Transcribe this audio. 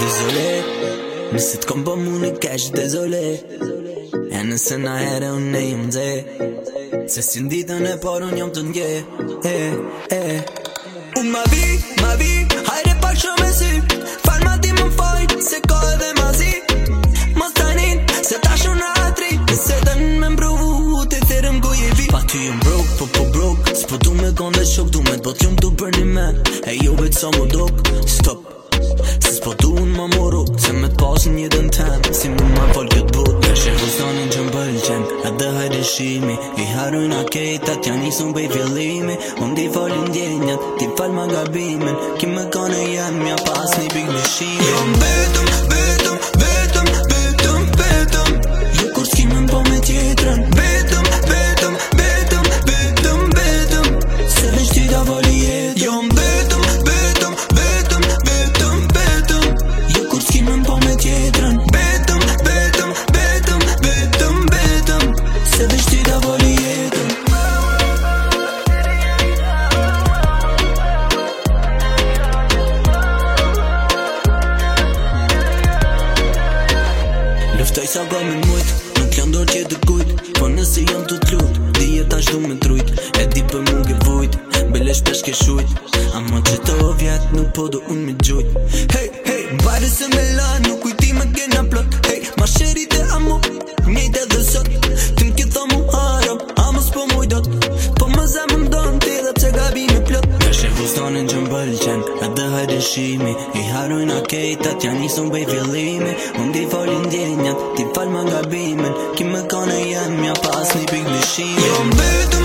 désolé. Nëse t'kom po mu në kesh, désolé. E nëse na here unë ne jëm dze, se si nditën e por unë jom të nge. Unë ma vi, hajre pak shumë e sy. Fal ma ti më fajt, se ko edhe ma zi. Mos tanin, se ta shumë në atri. Nëse të në me mbruvu, të thirëm ku je vi. Pa ty jëm broke, po broke. S'po du me konde shok, du me t'bot jom t'u për një me. E jo veç sa mu dok, stop. Se s'po du unë ma moru, se me t'pas në jetën tem. Si mu ma fol këtë bot. Neshe hustonin që m'bëlqen, edhe hajde shimi. I harujna kejtat, janë isun bej fillimi. Unë di folin djenjat, ti fal ma gabimin. Ki me kone jem, ja pas një pik me shimi. Jo m'betëm, jo kur s'ki me m'po me tjetërën. Betëm, se veç ty da voli jetën. Jo m'betëm, jo kur s'ki me m'po me tjetërën. Betëm, se veç ty da voli jetën. Luftoj sa ka me mujt, nuk jam dorë që të kujt. Po nëse jam të t'lut, dije tash du me trujt. E di për mu ke vujt, bele shpesh ke shujt. Ama që të vjet, nuk po do unë me gjujt. Hey, mbare se me la, nuk kujti me kena plot. Hey, ma sherit e amo, mjejt edhe sot. Ti m'ke tha mu haram, ama s'po mujdot. Po më zemë mdon, ti edhe pse gabi me plot. Neshe hustonin që m'bëlqen, edhe hajde shimi. I harujna kejtat, janë isun bej fillimi. Unë di folin djenjat, ti fal ma gabimin. Ki me kone jem, ja pas një pik me shimi. Jo m'betëm,